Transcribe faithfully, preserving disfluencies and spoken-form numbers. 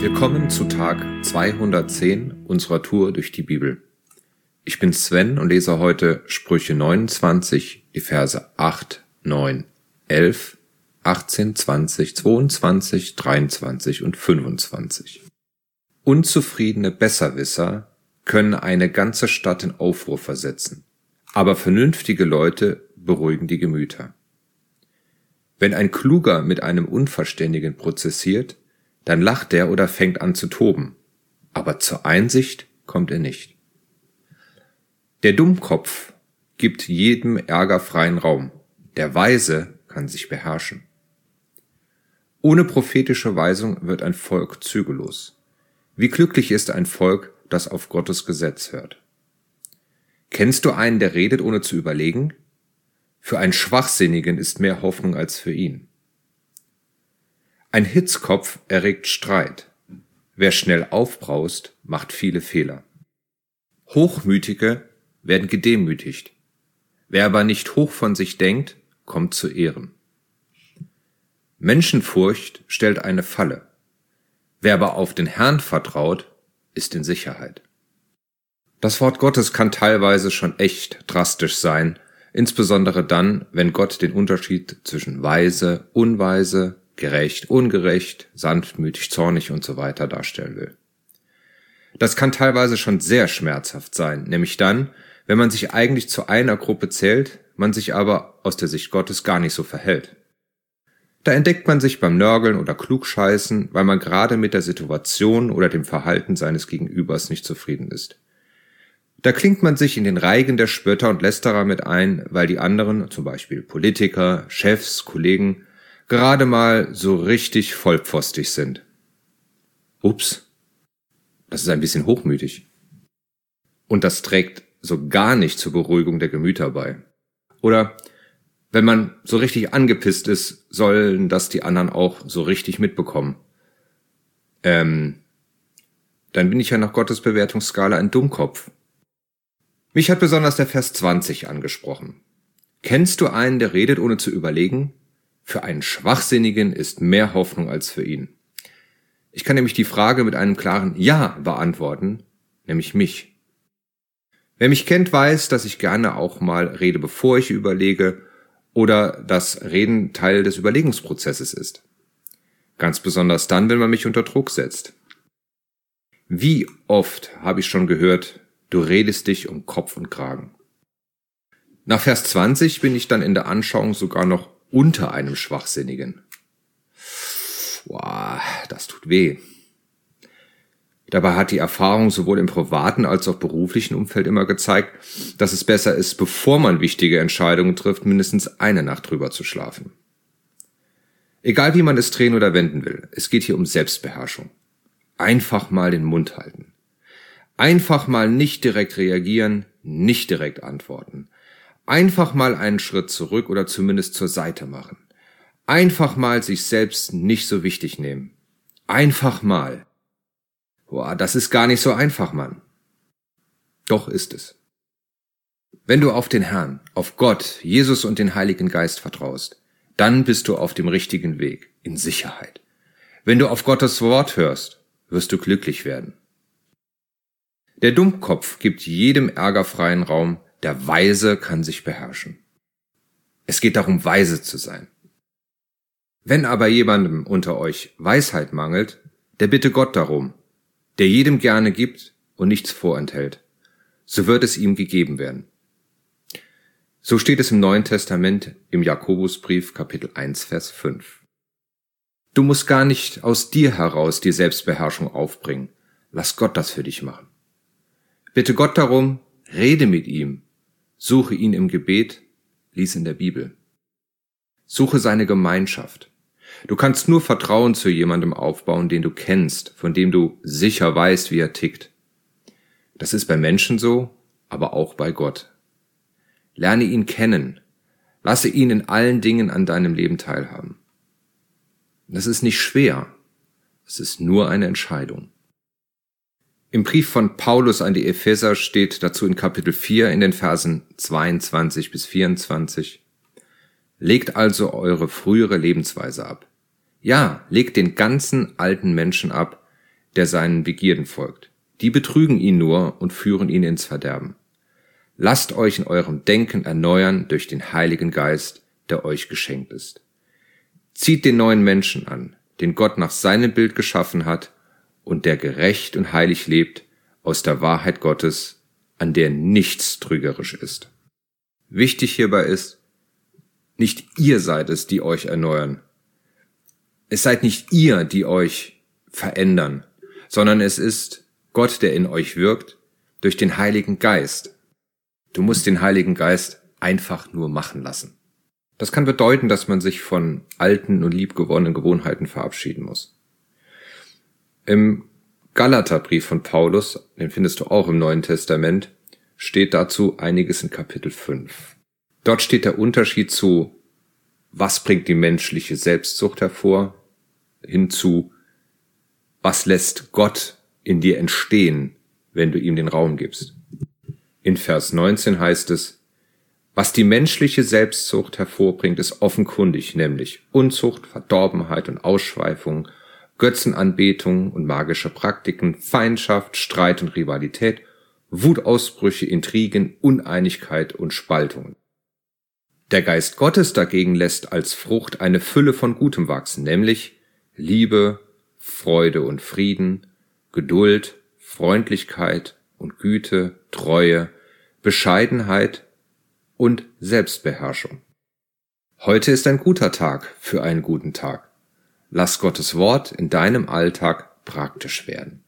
Willkommen zu Tag zweihundertzehn unserer Tour durch die Bibel. Ich bin Sven und lese heute Sprüche neunundzwanzig, die Verse acht, neun, elf, achtzehn, zwanzig, zweiundzwanzig, dreiundzwanzig und fünfundzwanzig. Unzufriedene Besserwisser können eine ganze Stadt in Aufruhr versetzen, aber vernünftige Leute beruhigen die Gemüter. Wenn ein Kluger mit einem Unverständigen prozessiert, dann lacht er oder fängt an zu toben, aber zur Einsicht kommt er nicht. Der Dummkopf gibt jedem Ärger freien Raum, der Weise kann sich beherrschen. Ohne prophetische Weisung wird ein Volk zügellos. Wie glücklich ist ein Volk, das auf Gottes Gesetz hört. Kennst du einen, der redet, ohne zu überlegen? Für einen Schwachsinnigen ist mehr Hoffnung als für ihn. Ein Hitzkopf erregt Streit. Wer schnell aufbraust, macht viele Fehler. Hochmütige werden gedemütigt. Wer aber nicht hoch von sich denkt, kommt zu Ehren. Menschenfurcht stellt eine Falle. Wer aber auf den Herrn vertraut, ist in Sicherheit. Das Wort Gottes kann teilweise schon echt drastisch sein, insbesondere dann, wenn Gott den Unterschied zwischen weise, unweise, gerecht, ungerecht, sanftmütig, zornig und so weiter darstellen will. Das kann teilweise schon sehr schmerzhaft sein, nämlich dann, wenn man sich eigentlich zu einer Gruppe zählt, man sich aber aus der Sicht Gottes gar nicht so verhält. Da entdeckt man sich beim Nörgeln oder Klugscheißen, weil man gerade mit der Situation oder dem Verhalten seines Gegenübers nicht zufrieden ist. Da klingt man sich in den Reigen der Spötter und Lästerer mit ein, weil die anderen, zum Beispiel Politiker, Chefs, Kollegen, gerade mal so richtig vollpfostig sind. Ups, das ist ein bisschen hochmütig. Und das trägt so gar nicht zur Beruhigung der Gemüter bei. Oder wenn man so richtig angepisst ist, sollen das die anderen auch so richtig mitbekommen. Ähm, dann bin ich ja nach Gottes Bewertungsskala ein Dummkopf. Mich hat besonders der Vers zwanzig angesprochen. Kennst du einen, der redet, ohne zu überlegen? Für einen Schwachsinnigen ist mehr Hoffnung als für ihn. Ich kann nämlich die Frage mit einem klaren Ja beantworten, nämlich mich. Wer mich kennt, weiß, dass ich gerne auch mal rede, bevor ich überlege, oder dass Reden Teil des Überlegungsprozesses ist. Ganz besonders dann, wenn man mich unter Druck setzt. Wie oft habe ich schon gehört, du redest dich um Kopf und Kragen. Nach Vers zwanzig bin ich dann in der Anschauung sogar noch unter einem Schwachsinnigen. Boah, das tut weh. Dabei hat die Erfahrung sowohl im privaten als auch beruflichen Umfeld immer gezeigt, dass es besser ist, bevor man wichtige Entscheidungen trifft, mindestens eine Nacht drüber zu schlafen. Egal wie man es drehen oder wenden will, es geht hier um Selbstbeherrschung. Einfach mal den Mund halten. Einfach mal nicht direkt reagieren, nicht direkt antworten. Einfach mal einen Schritt zurück oder zumindest zur Seite machen. Einfach mal sich selbst nicht so wichtig nehmen. Einfach mal. Boah, das ist gar nicht so einfach, Mann. Doch ist es. Wenn du auf den Herrn, auf Gott, Jesus und den Heiligen Geist vertraust, dann bist du auf dem richtigen Weg, in Sicherheit. Wenn du auf Gottes Wort hörst, wirst du glücklich werden. Der Dummkopf gibt jedem Ärger freien Raum, der Weise kann sich beherrschen. Es geht darum, weise zu sein. Wenn aber jemandem unter euch Weisheit mangelt, der bitte Gott darum, der jedem gerne gibt und nichts vorenthält, so wird es ihm gegeben werden. So steht es im Neuen Testament im Jakobusbrief Kapitel eins, Vers fünf. Du musst gar nicht aus dir heraus die Selbstbeherrschung aufbringen. Lass Gott das für dich machen. Bitte Gott darum, rede mit ihm, suche ihn im Gebet, lies in der Bibel. Suche seine Gemeinschaft. Du kannst nur Vertrauen zu jemandem aufbauen, den du kennst, von dem du sicher weißt, wie er tickt. Das ist bei Menschen so, aber auch bei Gott. Lerne ihn kennen. Lasse ihn in allen Dingen an deinem Leben teilhaben. Das ist nicht schwer. Es ist nur eine Entscheidung. Im Brief von Paulus an die Epheser steht dazu in Kapitel vier in den Versen zweiundzwanzig bis vierundzwanzig: Legt also eure frühere Lebensweise ab. Ja, legt den ganzen alten Menschen ab, der seinen Begierden folgt. Die betrügen ihn nur und führen ihn ins Verderben. Lasst euch in eurem Denken erneuern durch den Heiligen Geist, der euch geschenkt ist. Zieht den neuen Menschen an, den Gott nach seinem Bild geschaffen hat und der gerecht und heilig lebt aus der Wahrheit Gottes, an der nichts trügerisch ist. Wichtig hierbei ist, nicht ihr seid es, die euch erneuern. Es seid nicht ihr, die euch verändern, sondern es ist Gott, der in euch wirkt, durch den Heiligen Geist. Du musst den Heiligen Geist einfach nur machen lassen. Das kann bedeuten, dass man sich von alten und liebgewonnenen Gewohnheiten verabschieden muss. Im Galaterbrief von Paulus, den findest du auch im Neuen Testament, steht dazu einiges in Kapitel fünf. Dort steht der Unterschied zu, was bringt die menschliche Selbstsucht hervor, hinzu, was lässt Gott in dir entstehen, wenn du ihm den Raum gibst. In Vers neunzehn heißt es, was die menschliche Selbstsucht hervorbringt, ist offenkundig, nämlich Unzucht, Verdorbenheit und Ausschweifung, Götzenanbetung und magische Praktiken, Feindschaft, Streit und Rivalität, Wutausbrüche, Intrigen, Uneinigkeit und Spaltungen. Der Geist Gottes dagegen lässt als Frucht eine Fülle von Gutem wachsen, nämlich Liebe, Freude und Frieden, Geduld, Freundlichkeit und Güte, Treue, Bescheidenheit und Selbstbeherrschung. Heute ist ein guter Tag für einen guten Tag. Lass Gottes Wort in deinem Alltag praktisch werden.